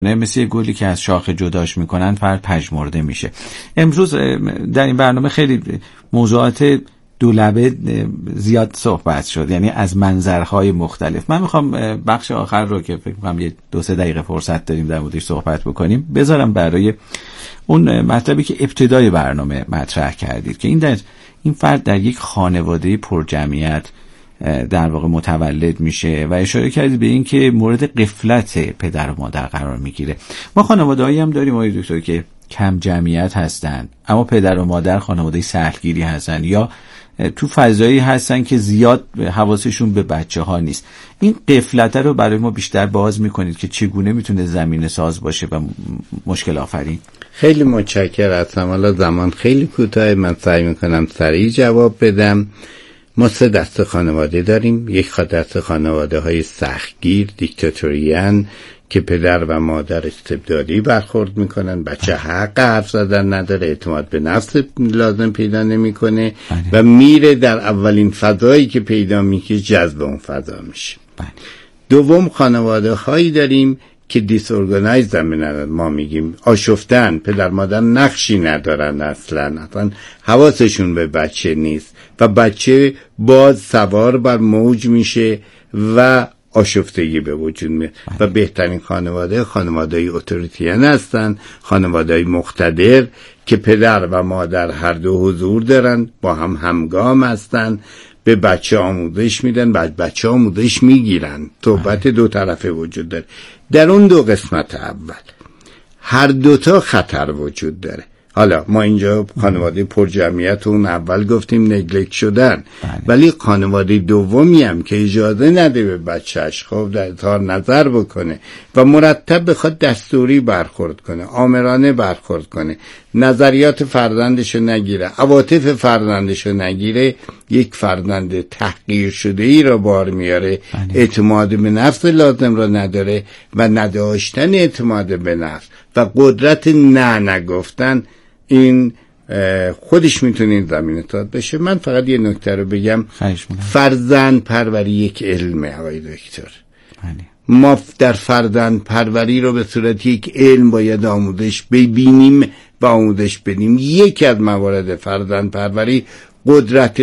مثل یه گلی که از شاخه جداش میکنن فرد پژمرده میشه. امروز در این برنامه خیلی موضوعات دولبه زیاد صحبت شد، یعنی از منظرهای مختلف. من میخوام بخش آخر رو که فکر کنم یه 2-3 دقیقه فرصت داریم در موردش صحبت بکنیم بذارم برای اون مطلبی که ابتدای برنامه مطرح کردید که این فرد در یک خانواده پرجمعیت در واقع متولد میشه و اشاره کردید به این که مورد غفلت پدر و مادر قرار میگیره. ما خانواده‌ای هم داریم آقای دکتر که کم جمعیت هستن اما پدر و مادر خانواده سهلگیری هستن یا تو فضایی هستن که زیاد حواسشون به بچه ها نیست. این غفلت رو برای ما بیشتر باز میکنید که چگونه میتونه زمینه ساز باشه و مشکل آفرین. خیلی متشکرم. هستم. حالا زمان خیلی کوتاه، من سعی میکنم سریع جواب بدم. ما 3 دسته خانواده داریم. یک دسته خانواده های سختگیر دیکتاتوریان که پدر و مادر استبدادی برخورد میکنن، بچه حق حرف زدن نداره، اعتماد به نفس لازم پیدا نمیکنه و میره در اولین فضایی که پیدا میکنه جذب اون فضا میشه. دوم خانواده هایی داریم که دیسورگانایز هم ما میگیم آشفتن، پدر مادر نقشی ندارن اصلا حواسشون به بچه نیست و بچه باز سوار بر موج میشه و آشفتگی به وجود میاد و بهترین خانواده اتوریتیان هستن، خانواده مقتدر که پدر و مادر هر دو حضور دارن، با هم همگام هستن، به بچه آموزش میدن، بعد بچه آموزش میگیرن. صحبت دو طرفه وجود داره. در اون 2 قسمت اول هر دوتا خطر وجود داره. حالا ما اینجا خانواده پرجمعیت اون اول گفتیم نگلکت شدن، ولی خانواده دومی هم که اجازه نده به بچهش خب در اظهار نظر بکنه و مرتب بخواد دستوری برخورد کنه، آمرانه برخورد کنه، نظریات فرزندشو نگیره، عواطف فرزندشو نگیره، یک فرزند تحقیر شده ای را بار میاره، اعتماد به نفس لازم را نداره و نداشتن اعتماد به نفس و قدرت نگفتن، این خودش میتونه این زمینه ساز بشه. من فقط یه نکته رو بگم، فرزند پروری یک علمه آقای دکتر. ما در فرزند پروری رو به صورت یک علم باید آموزش ببینیم و آموزش بدیم. یکی از موارد فرزند پروری قدرت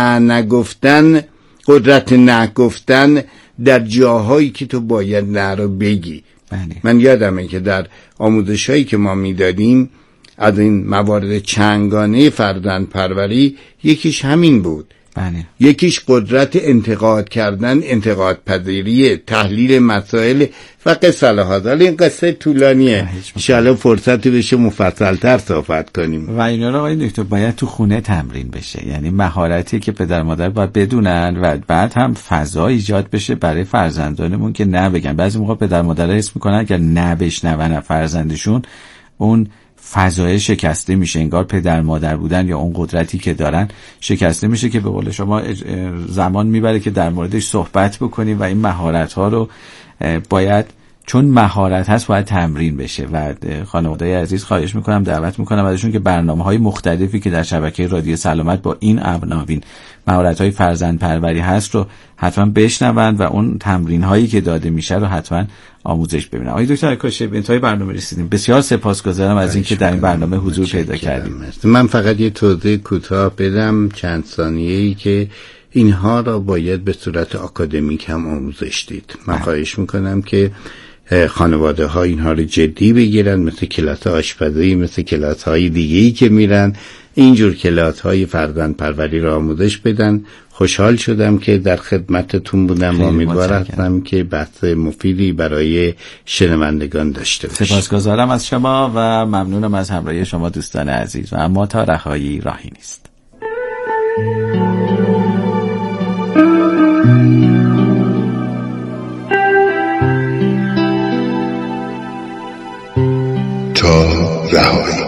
نگفتن در جاهایی که تو باید نه رو بگی. من یادمه که در آموزش هایی که ما میدادیم از این موارد چنگانه فرزند پروری یکیش همین بود. یکیش قدرت انتقاد کردن، انتقاد پذیری، تحلیل مسائل و قصه لحاظ. این قصه طولانیه، انشاءالله فرصتی بشه مفصل‌تر صحبت کنیم. و اینا رو آقای دکتر باید تو خونه تمرین بشه، یعنی مهارتی که پدر مادر باید بدونن و بعد هم فضا ایجاد بشه برای فرزندانمون که نه بگن. بعضی موقع پدر مادر حس میکنن اگر نه بشنون فرزندشون اون فضای شکسته میشه، انگار پدر مادر بودن یا اون قدرتی که دارن شکسته میشه که به قول شما زمان میبره که در موردش صحبت بکنیم و این مهارت ها رو باید، چون مهارت هست باید تمرین بشه. و خانواده‌ی عزیز خواهش میکنم، دعوت میکنم ازشون که برنامه‌های مختلفی که در شبکه رادیو سلامت با این عناوین مهارت‌های فرزند پروری هست رو حتما بشنوند و اون تمرین‌هایی که داده میشه رو حتما آموزش ببینن. آقای دکتر کاشف به انتهای برنامه رسیدیم. بسیار سپاسگزارم از اینکه در این برنامه حضور پیدا کردیم. من فقط یه توضیح کوتاه بدم چند ثانیه‌ای که اینها را باید به صورت آکادمیک هم آموزش دید. من خواهش میکنم که خانواده ها اینها رو جدی بگیرن، مثل کلاس آشپزی، مثل کلاس های دیگه‌ای که میرن، اینجور کلاس های فرزند پروری را آموزش بدن. خوشحال شدم که در خدمتتون بودم و امیدوارم که بحث مفیدی برای شنوندگان داشته باشیم. سپاسگزارم از شما و ممنونم از همراهی شما دوستان عزیز و اما تا رهایی راهی نیست. تا رهایی.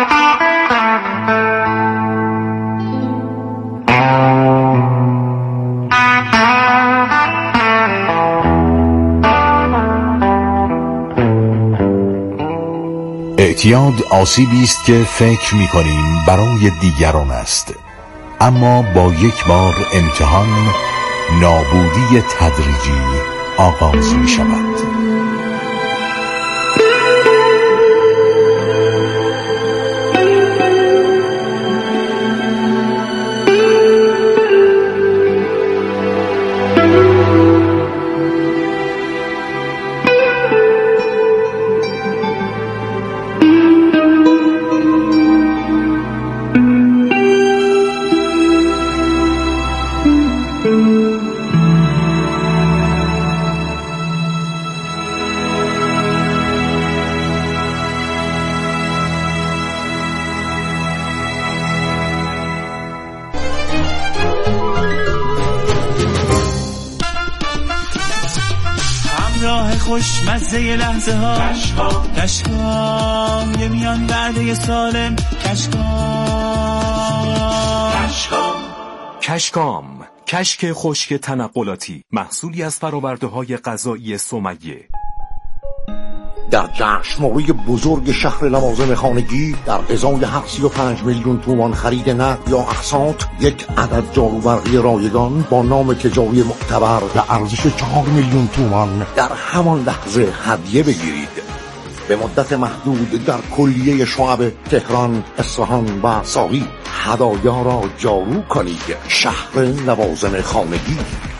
اعتیاد آسیبی است که فکر می‌کنیم برای دیگران است، اما با یک بار امتحان نابودی تدریجی آغاز می‌شود. خوشمزه لحظه ها، کشکام یه میان وعده سالم، کشکام، کشک خشک تنقلاتی، محصولی از فرآورده‌های غذایی سمیه. در جشنواره بزرگ شهر لوازم خانگی در ازای 35 میلیون تومان خرید نقد یا اقساط، یک عدد جاروبرقی رایگان با نام تجاری معتبر به ارزش 4 میلیون تومان در همان لحظه هدیه بگیرید. به مدت محدود در کلیه شعب تهران، اصفهان و ساقی هدایا را جارو کنید. شهر لوازم خانگی.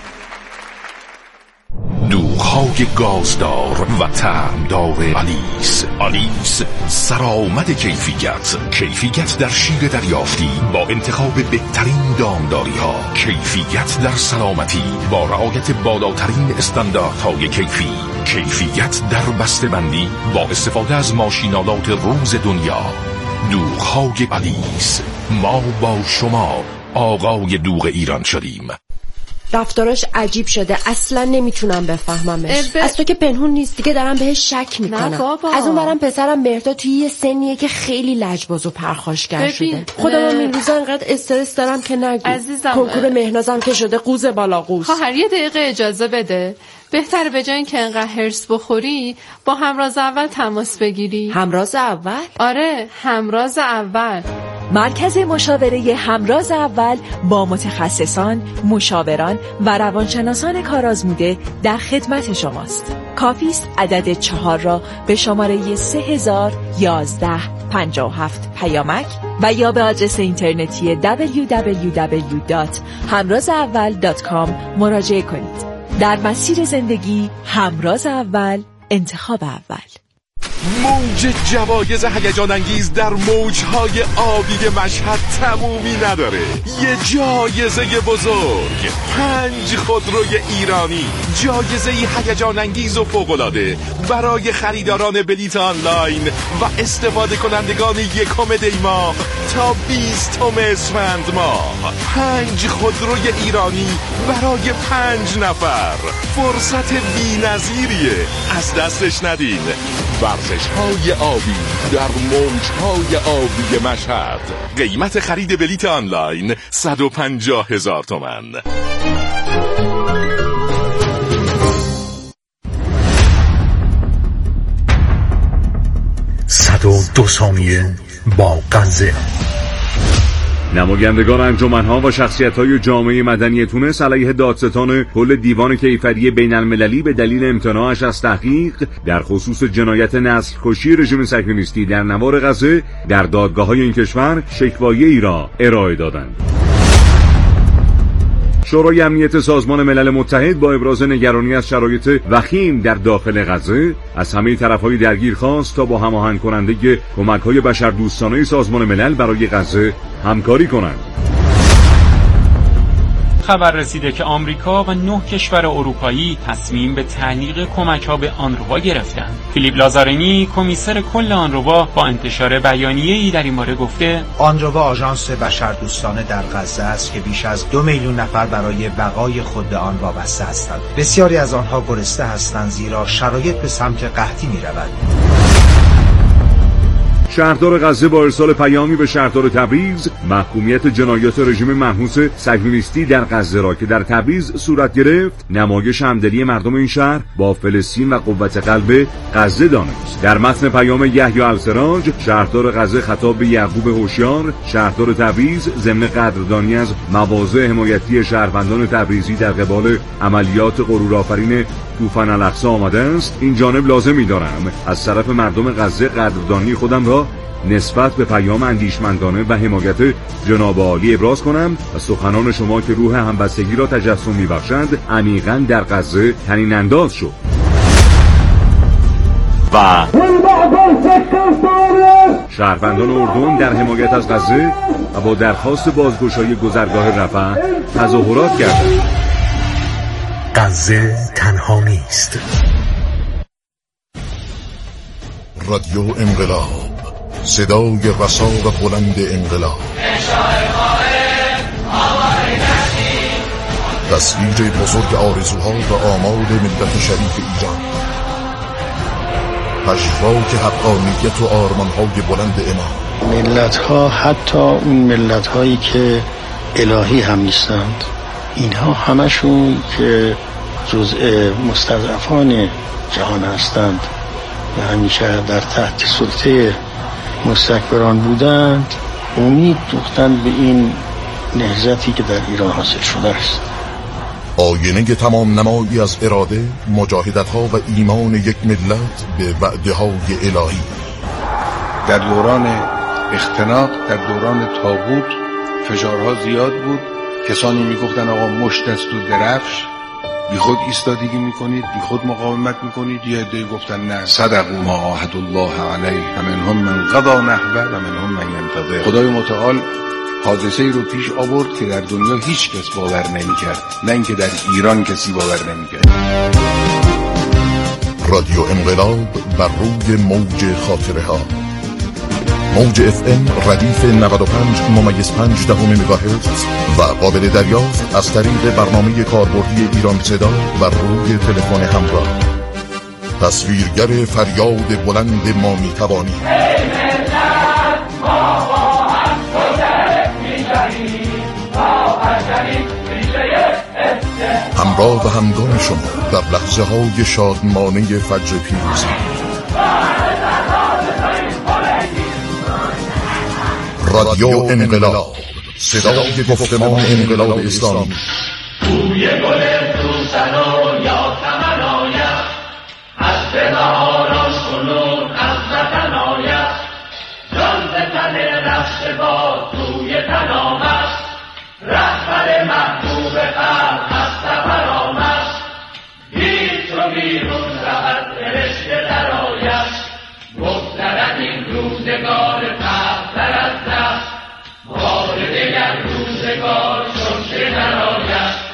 دوغ‌های گازدار و طعمدار آلیس سرآمد کیفیت در شیر دریافتی با انتخاب بهترین دامداری‌ها، کیفیت در سلامتی با رعایت بالاترین استانداردهای کیفیت در بسته‌بندی با استفاده از ماشین‌آلات روز دنیا. دوغ‌های آلیس، ما با شما آقای دوغ ایران شدیم. رفتاراش عجیب شده، اصلا نمیتونم بفهممش. از تو که پنهون نیست دیگه، دارم بهش شک میکنم. از اون برم پسرم مهرداد توی یه سنیه که خیلی لجباز و پرخاشگر شده. خودم این روزا انقدر استرس دارم که نگو. عزیزم، کنکور مهنازم که شده قوز بالا قوز. خواهر یه دقیقه اجازه بده. بهتره به جای اینکه انقدر هرس بخوری با همراز اول تماس بگیری. همراز اول؟ آره، همراز اول. مرکز مشاوره همراز اول با متخصصان، مشاوران و روانشناسان کارآزموده در خدمت شماست. کافی است عدد 4 را به شماره 301157 پیامک و یا به آدرس اینترنتی www.hamrazaawal.com مراجعه کنید. در مسیر زندگی همراز اول، انتخاب اول. موج جوایز هیجان انگیز در موجهای آبی مشهد تمومی نداره. یه جایزه بزرگ، 5 خودروی ایرانی، جایزه هیجان انگیز و فوق‌العاده برای خریداران بلیت آنلاین و استفاده کنندگان 1 دی ماه تا 20 اسفند ماه. 5 خودروی ایرانی برای 5 نفر. فرصت بی‌نظیریه، از دستش ندین. ورزش‌های آبی در موج‌های آبی مشهد. قیمت خرید بلیت آنلاین 150,000 تومان. 102 ثانیه با غزه. نمایندگان انجمن‌ها و شخصیت‌های جامعه مدنی تونس علیه دادستان کل دیوان کیفری بین‌المللی به دلیل امتناعش از تحقیق در خصوص جنایت نسل‌کشی رژیم صهیونیستی در نوار غزه در دادگاه‌های این کشور شکوایه‌ای را ارائه دادند. شورای امنیت سازمان ملل متحد با ابراز نگرانی از شرایط وخیم در داخل غزه از همه طرف‌های درگیر خواست تا با هماهنگ کننده کمک‌های بشردوستانه سازمان ملل برای غزه همکاری کنند. خبر رسیده که آمریکا و 9 کشور اروپایی تصمیم به تعلیق کمک‌ها به آنروا گرفتند. فیلیپ لازارنی، کمیسر کل آنروا، با انتشار بیانیه‌ای در این باره گفته: آنروا آژانس بشردوستانه در غزه است که بیش از 2 میلیون نفر برای بقای خود به آن وابسته هستند. بسیاری از آنها گرسنه هستند زیرا شرایط به سمت قحطی می‌رود. شهردار غزه با ارسال پیامی به شهردار تبریز محکومیت جنایات رژیم منحوس صهیونیستی در غزه را که در تبریز صورت گرفت نمایش همدلی مردم این شهر با فلسطین و قوت قلب غزه دانست. در متن پیام یحیی السراج، شهردار غزه خطاب به یعقوب هوشیار، شهردار تبریز ضمن قدردانی از مواضع حمایتی شهروندان تبریزی در قبال عملیات غرورآفرین طوفان الاقصی آمده است، این جانب لازم می‌دارم از طرف مردم غزه قدردانی خودم را نسبت به پیام اندیشمندانه و حمایت جناب عالی ابراز کنم و سخنان شما که روح همبستگی را تجسم می‌بخشند عمیقاً در غزه طنین انداز شد. و شهروندان اردن در حمایت از غزه و با درخواست بازگشایی گذرگاه رفح تظاهرات کردند. غزه تنها نیست. رادیو انقلاب، صدای رسا و بلند انقلاب، تصویر بزرگ آرزوها و آمال ملت شریف ایران. پژواک حقانیت و آرمانهای بلند امام. ملت‌ها، حتی اون ملت‌هایی که الهی هم نیستند، اینها همشون که جزء مستضعفان جهان هستند و همیشه در تحت سلطه مستکبران بودند، امید دوختند به این نهضتی که در ایران حاصل شده است. آینه تمام نمایی از اراده، مجاهدت‌ها و ایمان یک ملت به وعده‌های الهی. در دوران اختناق، در دوران طاغوت فشارها زیاد بود. کسانی میگفتن آقا مشت است و درفش، بی خود ایستادگی میکنید، بی خود مقاومت میکنید. یه عده‌ای گفتن نه، صدقوا ما عاهدوا الله علیه و منهم من قضی نحبه و منهم من ینتظر. خدای متعال حادثه‌ای رو پیش آورد که در دنیا هیچ کس باور نمی‌کرد، نه اینکه در ایران کسی باور نمی‌کرد. رادیو انقلاب بر روی موج خاطره‌ها. موج FM ردیف 95.5 مگاهرتز و قابل دریافت از طریق برنامه کاربردی ایران صدا بر روی تلفن همراه. تصویرگر فریاد بلند ما می‌توانیم. همراه و همگام شما در لحظه های شادمانه فجر پیروزی. رادیو انقلاب، صدای گفتمان انقلاب اسلامی. بوی گل سوسن و یا چمن آید، از بهاران کنون از وطن آید، جان ز تن رفته باد توی تن آمد، رهبر محبوب خلق از سفر آمد، هیچ چو بیرون رود فرشته در آید، بگذرد این روزگار پهتر از دست، بار دگر روزگار چون که در آید.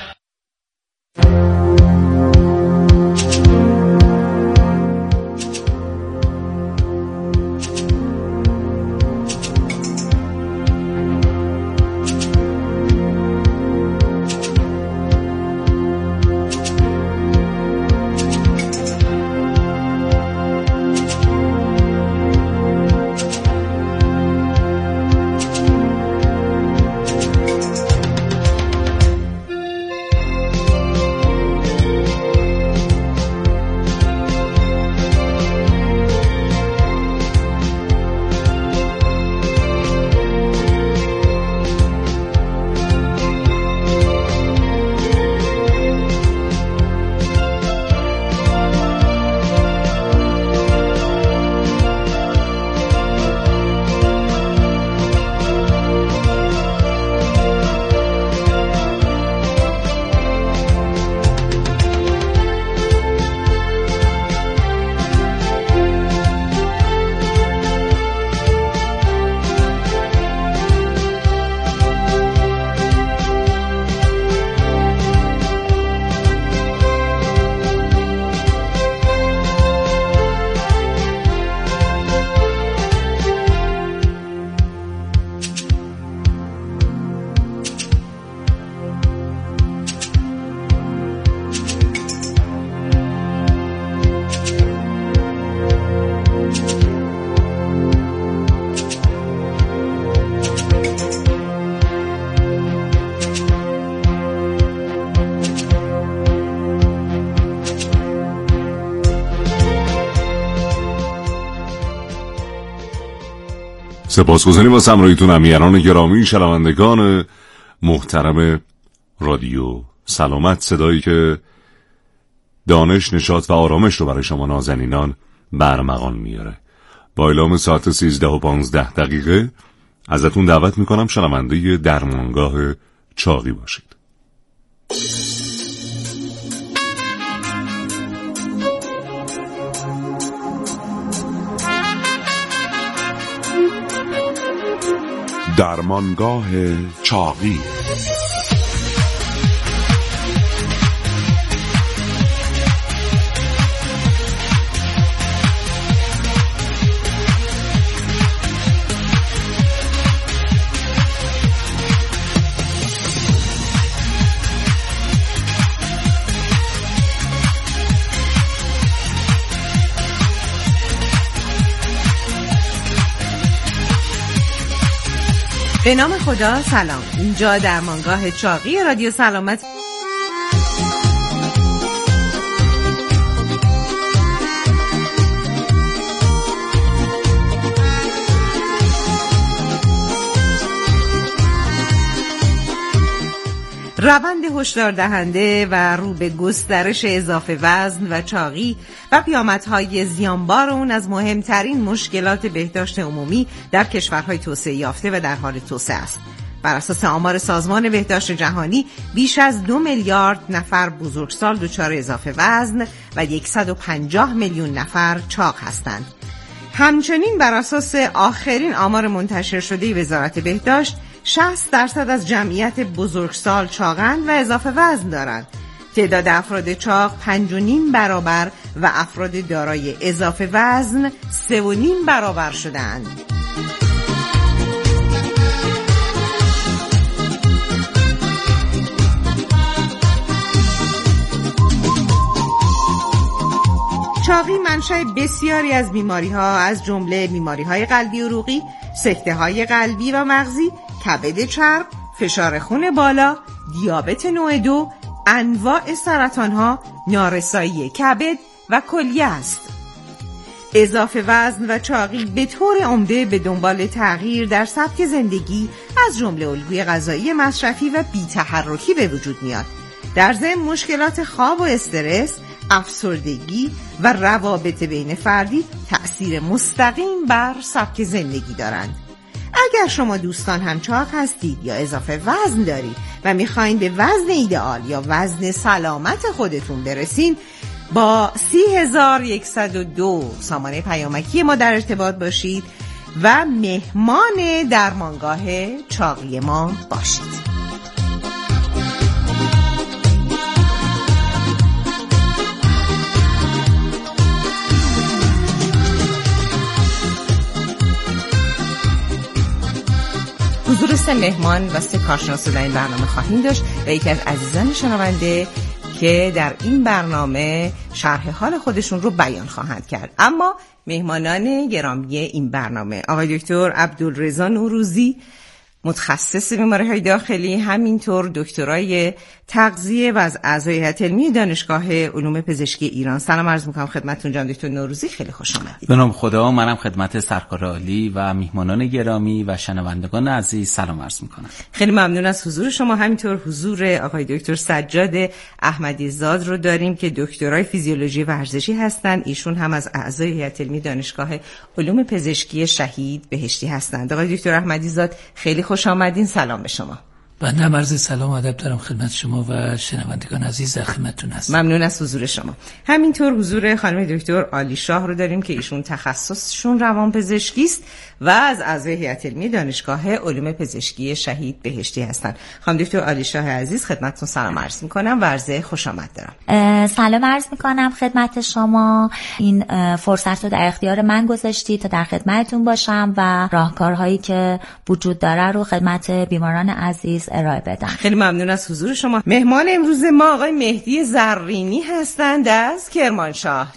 سپاسگزاریم از همراهیتون امیران گرامی، شنوندگان محترم رادیو سلامت، صدایی که دانش، نشاط و آرامش رو برای شما نازنینان برمغان میاره. با اعلام ساعت 13:15 ازتون دعوت میکنم شنونده درمانگاه چاقی باشید. درمانگاه چاقی. به نام خدا. سلام، اینجا درمانگاه چاقی رادیو سلامت. روند هشدار دهنده و رو به گسترش اضافه وزن و چاقی و پیامدهای زیانبار اون از مهمترین مشکلات بهداشت عمومی در کشورهای توسعه یافته و در حال توسعه است. بر اساس آمار سازمان بهداشت جهانی بیش از 2 میلیارد نفر بزرگسال دچار اضافه وزن و 150 میلیون نفر چاق هستند. همچنین بر اساس آخرین آمار منتشر شده وزارت بهداشت 60% از جمعیت بزرگسال چاقند و اضافه وزن دارند. تعداد افراد چاق 5.5 برابر و افراد دارای اضافه وزن 3.5 برابر شدند. چاقی منشأ بسیاری از بیماری‌ها از جمله بیماری‌های قلبی عروقی، سکته‌های قلبی و مغزی، کبد چرب، فشار خون بالا، دیابت نوع 2، انواع سرطان‌ها، نارسایی کبد و کلیه است. اضافه وزن و چاقی به طور عمده به دنبال تغییر در سبک زندگی از جمله الگوی غذایی مصرفی و بی‌تحرکی به وجود میاد. در ضمن مشکلات خواب و استرس، افسردگی و روابط بین فردی تأثیر مستقیم بر سبک زندگی دارند. اگر شما دوستان هم چاق هستید یا اضافه وزن دارید و میخواین به وزن ایدئال یا وزن سلامت خودتون برسین، با 30102 سامانه پیامکی ما در ارتباط باشید و مهمان درمانگاه چاقی ما باشید. حضور 3 مهمان و 3 کارشناس در این برنامه خواهیم داشت و یکی از عزیزان شنونده که در این برنامه شرح حال خودشون رو بیان خواهند کرد. اما مهمانان گرامی این برنامه آقای دکتر عبدالرضا نوروزی، متخصص بیماری‌های داخلی، همینطور دکترای تغذیه و از اعضای هیئت علمی دانشگاه علوم پزشکی ایران. سلام عرض می‌کنم خدمتتون جناب دکتر نوروزی، خیلی خوش آمدید. به نام خدا. منم خدمت سرکار عالی و میهمانان گرامی و شنوندگان عزیز سلام عرض می‌کنم. خیلی ممنون از حضور شما. همینطور حضور آقای دکتر سجاد احمدی زاد رو داریم که دکترای فیزیولوژی ورزشی هستند. ایشون هم از اعضای هیئت علمی دانشگاه علوم پزشکی شهید بهشتی هستند. آقای دکتر احمدی زاد خیلی خوش آمدین. سلام به شما. بنده عرض سلام و ادب دارم خدمت شما و شنوندگان عزیز در خدمتتون هستم. ممنون از حضور شما. همینطور حضور خانم دکتر عالی شاه رو داریم که ایشون تخصصشون روانپزشکی است و از اعضای هیئت علمی دانشگاه علوم پزشکی شهید بهشتی هستند. خانم دکتر عالی شاه عزیز خدمتتون سلام عرض می‌کنم و عرض خوش آمد دارم. سلام عرض می‌کنم خدمت شما. این فرصت رو در اختیار من گذاشتید تا در خدمتتون باشم و راهکارهایی که وجود داره رو خدمت بیماران عزیز ارائه بدم. خیلی ممنون از حضور شما. مهمان امروز ما آقای مهدی زرینی هستند از کرمانشاه.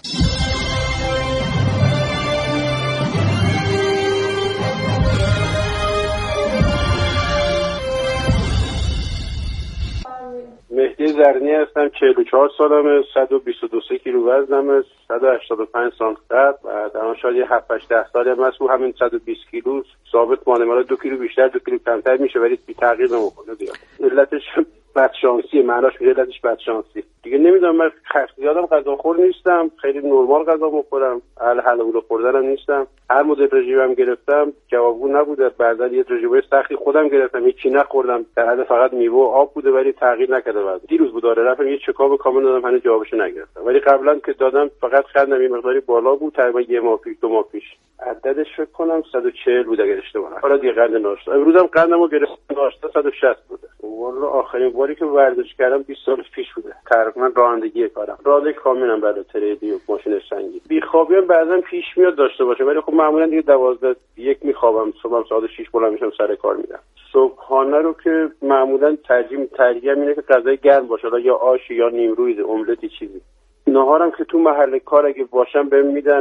مهدی زرینی هستم، 44 سالمه، 122 کیلو وزنمه، 185 سانتی قد و در شاید 7-8 سالی هم هست. همین 120 کیلو ثابت مانه، مالا 2 کیلو بیشتر 2 کیلو کمتر میشه ولی بی تغییر نمیکنه دیگه. علتش بدشانسیه، معناش میشه علتش بدشانسی دیگه. نمیدونم، من زیادم غذاخور نیستم، خیلی نرمال غذا میخورم، اهل حلوله خوردنم نیستم. هر مدل رژیمم گرفتم جوابگو نبوده. بعضی یه رژیم سختی خودم گرفتم، هیچی نخوردم، در حد فقط میوه و آب بوده ولی تغییر نکرده. بعد دیروز بود داره رفتم یه چکاپ کامل دادم، هنوز جوابشو نگرفتم. ولی قبلا که دادم فقط قندم یه مقداری بالا بود، تقریبا یه ماه پیش 2 ماه پیش عددش فکر کنم 140 بود اگر اشتباه نکنم. حالا دیگه قند ناشتا امروزم قندمو گرفتم، ناشتا 160 بوده. والله آخرین باری که ورزش کردم 20 سال پیش بوده. تقریبا رانندگی کارم، راننده کامیونم، برای تریدی و ماشین سنگی. بیخوابی هم بعضا پیش میاد داشته باشه ولی خب معمولا دیگه 12:01 میخوابم، صبحم ساعت 6 بلند میشم سر کار میرم. صبحانه رو که معمولا ترجیح اینه که غذای گرم باشه، یا آش یا نیمرویی، املتی چیزی. نهارم که تو محل کار اگه باشم بهم میدن، تو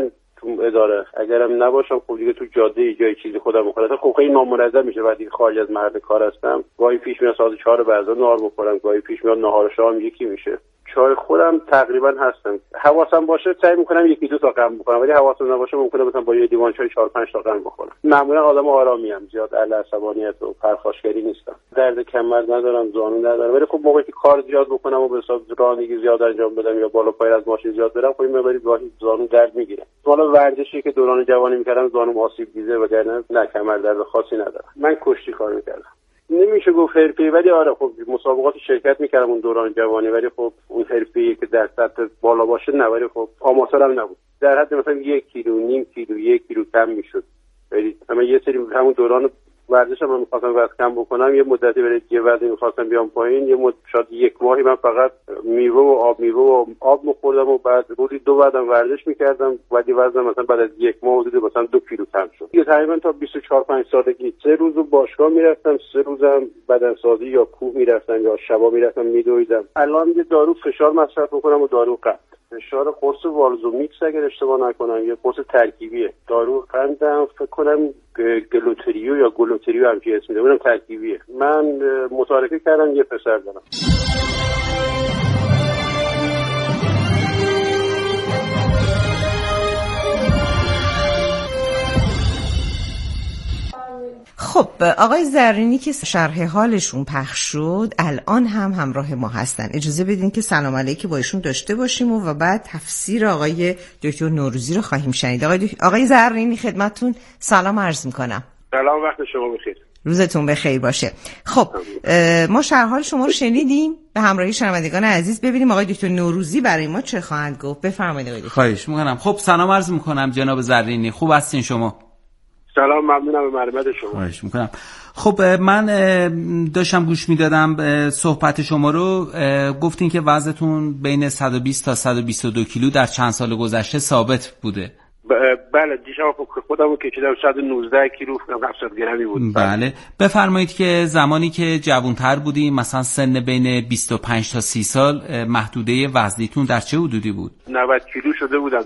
تو اداره، اگرم نباشم خب دیگه تو جاده جای چیزی خودم بخورم. خب خیلی نامنظم میشه وقتی خارج از محل کار هستم. گاهی پیش میاد ساعت 4 بعد نهار بخورم، گاهی پیش میاد نهار و شام یکی میشه. چای خودم تقریبا هستم. حواسم باشه سعی میکنم یکی دو تا قند بخورم، ولی حواسم نباشه ممکنه مثلا با یه لیوان چای 4 5 تا قند بخورم. معمولا آدم آرامی ام، زیاد عصبانیت و پرخاشگری نیستم. درد کمر ندارم، زانو ندارم، ولی خب موقعی که کار زیاد بکنم و به حساب رانندگی زیاد انجام بدم یا بالا پای از ماشین زیاد برم، خب این مقداری گاهی زانو درد میگیره. حالا ورزشی که دوران جوانی میکردم زانوم آسیب دیده وگرنه نه کمر درد خاصی ندارم. من کشتی کار میکردم. نمیشه گفت حرفه‌ای، ولی آره خب مسابقات شرکت میکردم اون دوران جوانی، ولی خب اون حرفه‌ای که در سطح بالا باشه نه، ولی خب آماتورم نبود. در حد مثلا 1 کیلو، نیم کیلو، 1 کیلو کم میشد. ولی من یه سری همون دوران ورزشم من می‌خواستم وزن کم بکنم، یه مدتی برای یه وزن می‌خواستم بیام پایین، یه شاید 1 ماهی من فقط میوه و آب می‌خوردم و بعد روزی 2 بعدم ورزش می‌کردم، ولی وزنم مثلا بعد از 1 ماه حدود مثلا 2 کیلو کم شد. دیگه تقریبا تا 24 5 سالگی 3 روز باشگاه میرفتم، 3 روزم بدنسازی یا کوه میرفتم یا شبا میرفتم میدویدم. الان یه دارو فشار مصرف می‌کنم و دارو قند. فشار قرص والزومیکس اگر اشتباه نکنم یه قرص ترکیبیه. دارو قندم فکر کنم گلوتریو یا گلوتریو هم که اسم میده، اونم ترکیبیه. من متارکه کردم، یه پسر دارم. خب آقای زرینی که شرح حالشون پخش شد الان هم همراه ما هستن. اجازه بدین که سلام علیکی با ایشون داشته باشیم و بعد تفسیر آقای دکتر نوروزی رو خواهیم شنید. آقای زرینی خدمتتون سلام عرض میکنم. سلام، وقت شما بخیر. روزتون بخیر باشه. خب ما شرح حال شما رو شنیدیم، به همراهی شنوندگان عزیز ببینیم آقای دکتر نوروزی برای ما چه خواهند گفت. بفرمایید آقای دکتر. خواهش میکنم. خب سلام عرض میکنم جناب زرینی، خوب هستین شما؟ سلام، ممنونم به معرفت شما. خواهش میکنم. خب من داشتم گوش میدادم صحبت شما رو، گفتین که وزنتون بین 120 تا 122 کیلو در چند سال گذشته ثابت بوده. بله، دیشب خودمو کشیدم 119 کیلو 700 گرمی بود. بله، بفرمایید که زمانی که جوانتر بودیم مثلا سن بین 25 تا 30 سال محدوده وزنیتون در چه حدودی بود؟ 90 کیلو شده بودم،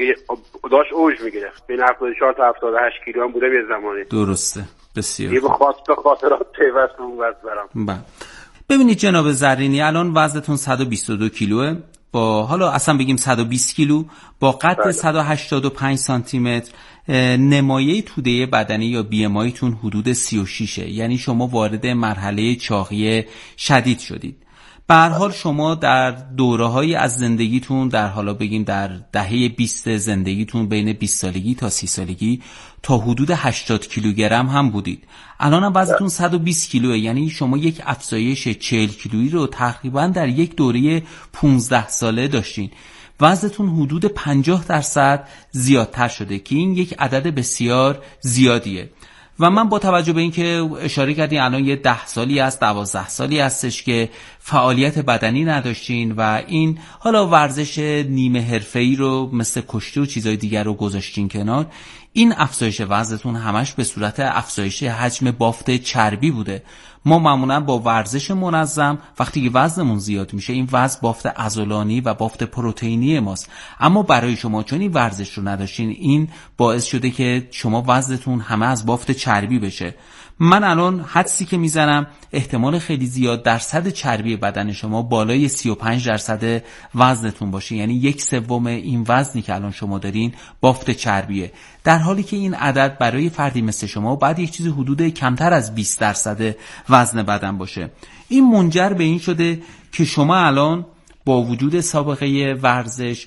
داشت اوج میگرفت. بین 74 تا 78 کیلو هم بودم یه زمانی. درسته، بسیار. یه به خاطرات پیوست اون وزن برام. بله. ببینید جناب زرینی، الان وزنتون 122 کیلوه، با حالا اصلا بگیم 120 کیلو، با قد 185 سانتی متر، نمایه توده بدنی یا BMI تون حدود 36، یعنی شما وارد مرحله چاقی شدید شدید. به هر حال شما در دوره‌های از زندگیتون، در حالا بگیم در دهه 20 زندگیتون بین 20 سالگی تا 30 سالگی تا حدود 80 کیلوگرم هم بودید. الان هم وزنتون 120 کیلوه، یعنی شما یک افزایش 40 کیلویی رو تقریبا در یک دوره 15 ساله داشتین. وزنتون حدود 50% زیادتر شده که این یک عدد بسیار زیادیه. و من با توجه به این که اشاره کردین الان یه 10 سالی است، 12 سالی هستش که فعالیت بدنی نداشتین و این حالا ورزش نیمه حرفه‌ای رو مثل کشتی و چیزای دیگر رو گذاشتین کنار، این افزایش وزنتون همش به صورت افزایش حجم بافت چربی بوده. ما معمولا با ورزش منظم وقتی که وزنمون زیاد میشه، این وزن بافت عضلانی و بافت پروتئینی ماست، اما برای شما چون این ورزش رو نداشتین، این باعث شده که شما وزنتون همه از بافت چربی بشه. من الان حدسی که میزنم احتمال خیلی زیاد درصد چربی بدن شما بالای 35% وزنتون باشه، یعنی 1/3 این وزنی که الان شما دارین بافت چربیه، در حالی که این عدد برای فردی مثل شما بعد یک چیزی حدود کمتر از 20% وزن بدن باشه. این منجر به این شده که شما الان با وجود سابقه ورزش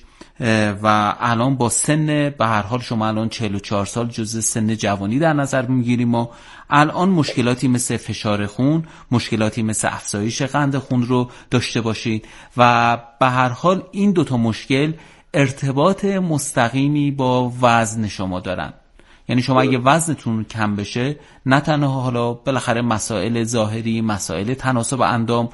و الان با سن، به هر حال شما الان 44 سال جزء سن جوانی در نظر میگیریم، ما الان مشکلاتی مثل فشار خون، مشکلاتی مثل افزایش قند خون رو داشته باشید و به هر حال این دوتا مشکل ارتباط مستقیمی با وزن شما دارن. یعنی شما اگه وزنتون کم بشه، نه تنها حالا بالاخره مسائل ظاهری، مسائل تناسب اندام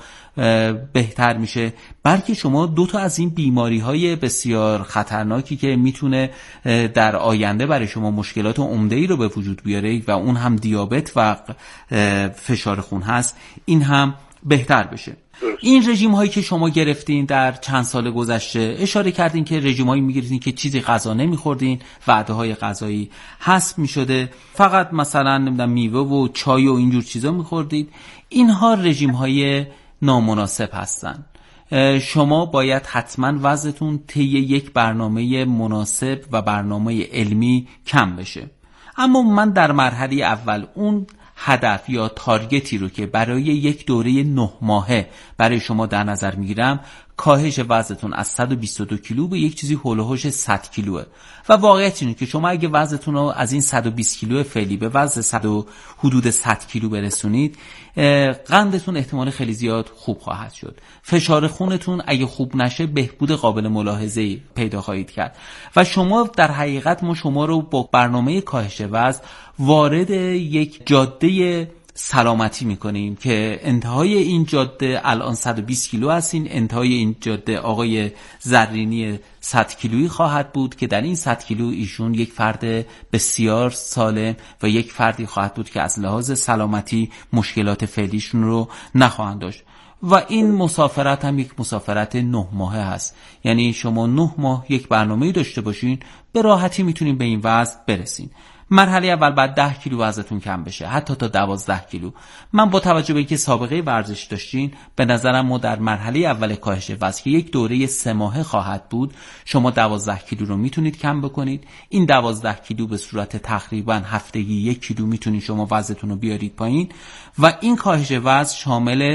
بهتر میشه، بلکه شما دوتا از این بیماری‌های بسیار خطرناکی که میتونه در آینده برای شما مشکلات عمده‌ای رو به وجود بیاره و اون هم دیابت و فشار خون هست، این هم بهتر بشه. این رژیم هایی که شما گرفتین در چند سال گذشته، اشاره کردین که رژیم هایی میگرفتین که چیزی غذا نمیخوردین، وعده های غذایی حذف میشده، فقط مثلا نمیدونم میوه و چای و اینجور چیزا میخوردید. اینها رژیم های نامناسب هستن. شما باید حتما وزنتون طی یک برنامه مناسب و برنامه علمی کم بشه. اما من در مرحله اول اون هدف یا تارگتی رو که برای یک دوره 9 ماهه برای شما در نظر میگیرم، کاهش وزنتون از 122 کیلو به یک چیزی هول و هوش 100 کیلوه. و واقعیت اینه که شما اگه وزنتون رو از این 120 کیلو فعلی به وزن حدود 100 کیلو برسونید، قندتون احتمال خیلی زیاد خوب خواهد شد. فشار خونتون اگه خوب نشه بهبود قابل ملاحظه‌ای پیدا خواهید کرد. و شما در حقیقت ما شما رو با برنامه کاهش وزن وارد یک جاده سلامتی میکنیم که انتهای این جاده الان 120 کیلو هستین، انتهای این جاده آقای زرینی 100 کیلویی خواهد بود که در این 100 کیلو ایشون یک فرد بسیار سالم و یک فردی خواهد بود که از لحاظ سلامتی مشکلات فعلیشون رو نخواهند داشت. و این مسافرت هم یک مسافرت 9 ماهه هست، یعنی شما 9 ماه یک برنامه‌ای داشته باشین، به راحتی میتونین به این وزن برسین. مرحله اول بعد 10 کیلو وزنتون کم بشه، حتی تا 12 کیلو. من با توجه به اینکه سابقه ورزش داشتین، به نظرم ما در مرحله اول کاهش وزن که یک دوره 3 ماهه خواهد بود، شما 12 کیلو رو میتونید کم بکنید. این 12 کیلو به صورت تقریبا هفتگی 1 کیلو میتونید شما وزنتون رو بیارید پایین. و این کاهش وزن شامل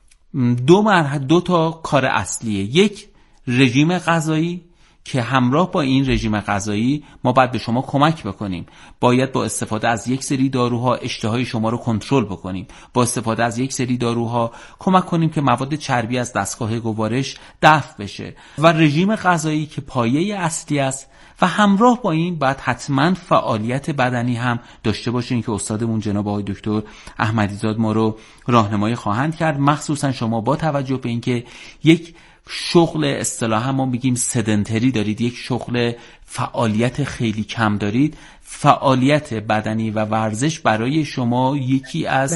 دو تا کار اصلیه. یک، رژیم غذایی که همراه با این رژیم غذایی ما باید به شما کمک بکنیم. باید با استفاده از یک سری داروها اشتهای شما رو کنترل بکنیم. با استفاده از یک سری داروها کمک کنیم که مواد چربی از دستگاه گوارش دفع بشه. و رژیم غذایی که پایه اصلی است. و همراه با این باید حتما فعالیت بدنی هم داشته باشین که استادمون جناب آقای دکتر احمدیزاد ما رو راهنمایی خواهند کرد، مخصوصا شما با توجه به اینکه یک شغل اصطلاحا ما میگیم سدنتری دارید، یک شغل فعالیت خیلی کم دارید. فعالیت بدنی و ورزش برای شما یکی از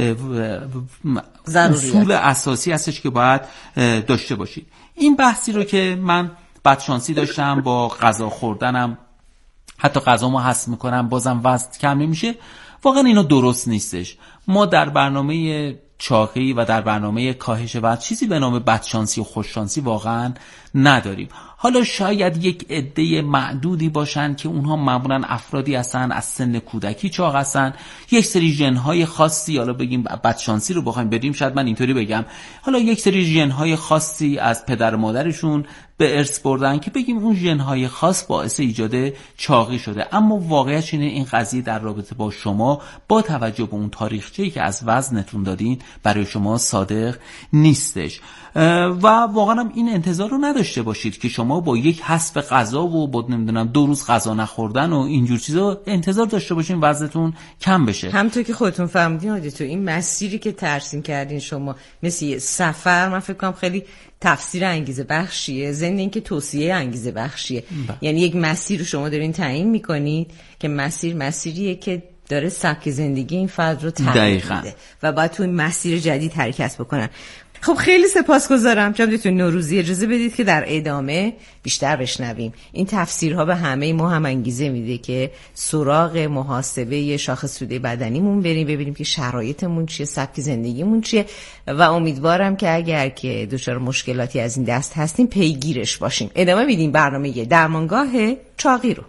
اصول اساسی هستش که باید داشته باشید. این بحثی رو که من بدشانسی داشتم با غذا خوردنم، حتی غذامو هضم میکنم بازم وزن کم نمیشه، واقعا اینو درست نیستش. ما در برنامه چاقی و در برنامه کاهش وزن چیزی به نام بدشانسی و خوششانسی واقعا نداریم. حالا شاید یک عده معدودی باشن که اونها معمولا افرادی هستن از سن کودکی چاق هستن، یک سری ژن‌های خاصی، حالا بگیم بدشانسی رو بخوایم بریم، شاید من اینطوری بگم، حالا یک سری ژن‌های خاصی از پدر و مادرشون به ارث بردن که بگیم اون ژن‌های خاص باعث ایجاد چاقی شده. اما واقعیت اینه این قضیه در رابطه با شما با توجه به اون تاریخچه‌ای که از وزنتون دادین برای شما صادق نیستش. و واقعا هم این انتظار رو نداشته باشید که شما با یک حذف غذا و با نمیدونم 2 روز غذا نخوردن و اینجور چیزا انتظار داشته باشین وزنتون کم بشه. همونطور که خودتون فهمیدین حاجی تو این مسیری که ترسیم کردین شما مثل یه سفر، من فکر کنم خیلی تفسیر انگیزه بخشیه، ضمن اینکه توصیه انگیزه بخشیه. یعنی یک مسیر رو شما دارین تعیین میکنید که مسیریه که داره سبک زندگی این فرد رو تغییر میده و باید تو این مسیر جدید حرکت بکنن. خب خیلی سپاسگزارم جناب دکتر نوروزی، اجازه بدید که در ادامه بیشتر بشنویم. این تفسیرها به همه ما هم انگیزه میده که سراغ محاسبه شاخص توده بدنیمون بریم، ببینیم که شرایطمون چیه، سبک زندگیمون چیه و امیدوارم که اگر که دچار مشکلاتی از این دست هستیم پیگیرش باشیم. ادامه میدیم برنامه درمانگاه چاقی رو.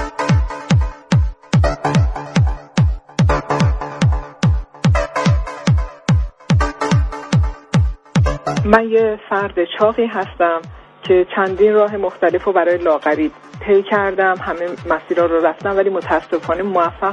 من یه فرد چاقی هستم که چندین راه مختلف رو برای لاغری طی کردم، همه مسیرها رو رفتم ولی متاسفانه موفق